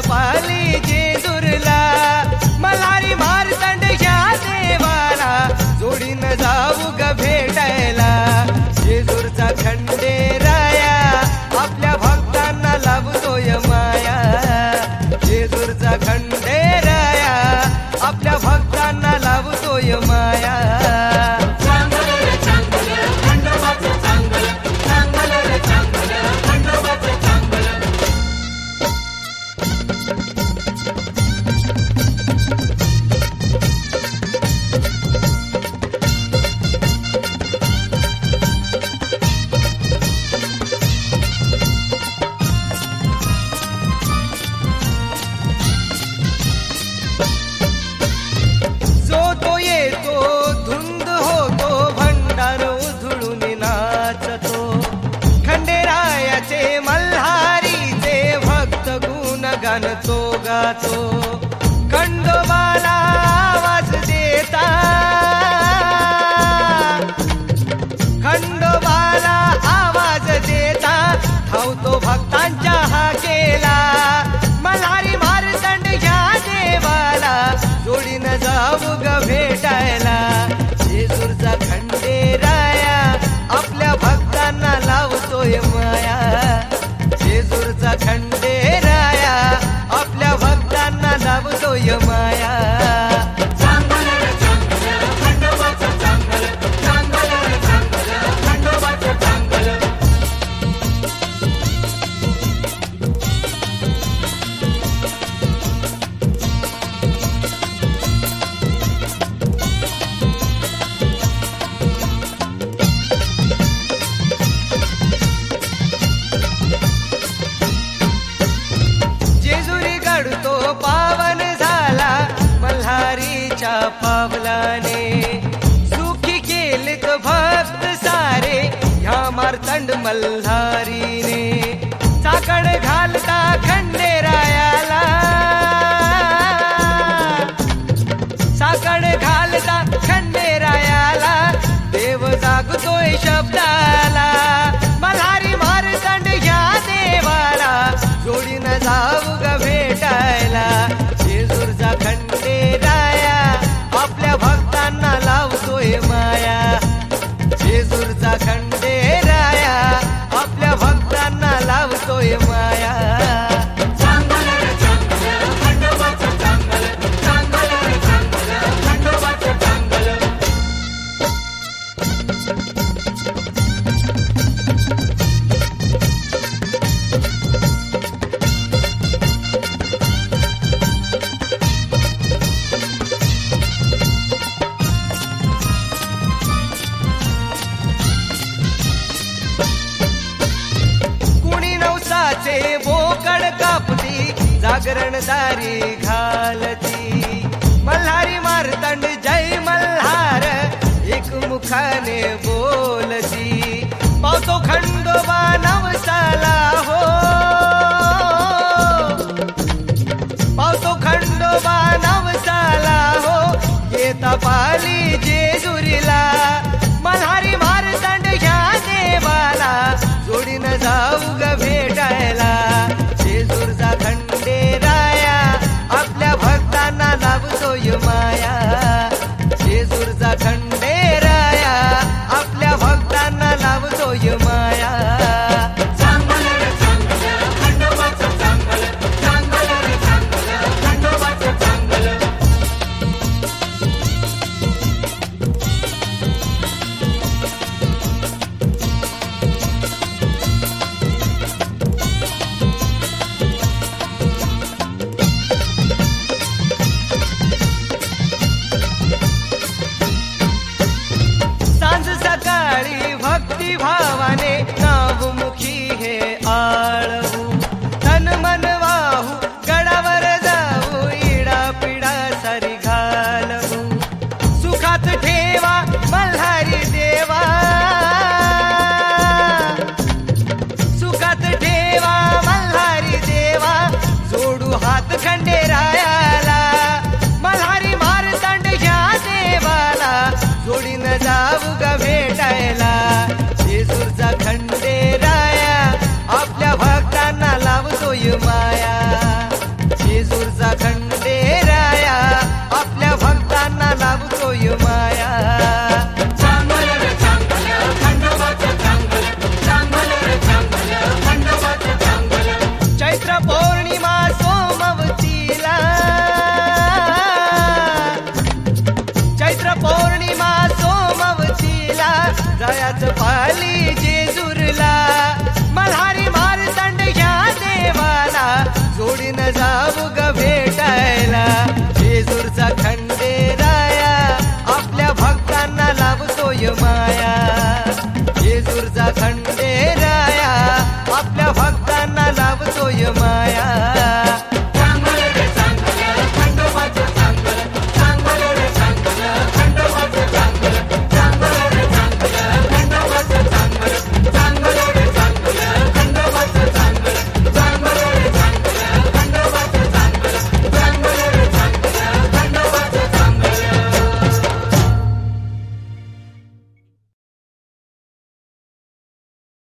पाली जेजुरला मल्हारी मार्तंड ह्या देवाला जोडीन जाऊ ग भेटायला जेजूरचा खंडेराया आपल्या भक्तांना लाभतोय माया जेजूरचा खंडेराया आपल्या भक्तांना लाभतोय माया तो गातो खंडोबाला आवाज देता खंडोबाला आवाज देता धावतो भक्तांच्या हाकेला मल्हारी मार्तंड ह्या देवाला जोडीन जाऊ ग भेटायला जेजूरचा खंडेराया आपल्या भक्तांना लावतोय माया जेजूरचा खंडेराया आपल्या भक्तांना लाभतोय माया पावलाने सुखी केलेत भक्त सारे ह्या मार्तंड मल्हारीने साकड घालता खंडेरायाला साकड घालता खंडेरायाला देव जागतोय शब्दाला मल्हारी मार्तंड ह्या देवाला जोडीन जाऊ ग भेटायला जेजूरचा खंडेराया आपल्या भक्तांना लावतोय माया जेजूरचा खंडेराया आपल्या भक्तांना लावतोय माया बोकड कापती जागरणदारी घालती मल्हारी मार्तंड जय मल्हार एक मुखाने बोलती पावतो खंडोबा नवसाला हो पावतो खंडोबा नवसाला हो येता पाली जेजुरीला मल्हारी मार्तंड ह्या देवाला जोडीन जाऊ ग भेटायला जेजूरचा खंडेराया आपल्या भक्तांना लाभतोय माया जेजूरचा खंडेराया आपल्या भक्तांना लाभतोय माया भावाने नावमुखी हे आळवू तन मन वाहू गडावर जाऊ इडा पिडा सारी घालवू सुखात ठेवा मल्हारी देवा सुखात ठेवा मल्हारी देवा जोडू हात खंडेरायाला मल्हारी मार्तंड ह्या देवाला जोडीन जाऊ ग भेटायला जेजूरचा खंडेराया आपल्या भक्तांना लावतोय माया ग भेटायला जेजूरचा खंडेराया आपल्या भक्तांना लाभतोय माया जेजूरचा खंडेराया आपल्या भक्तांना लाभतोय माया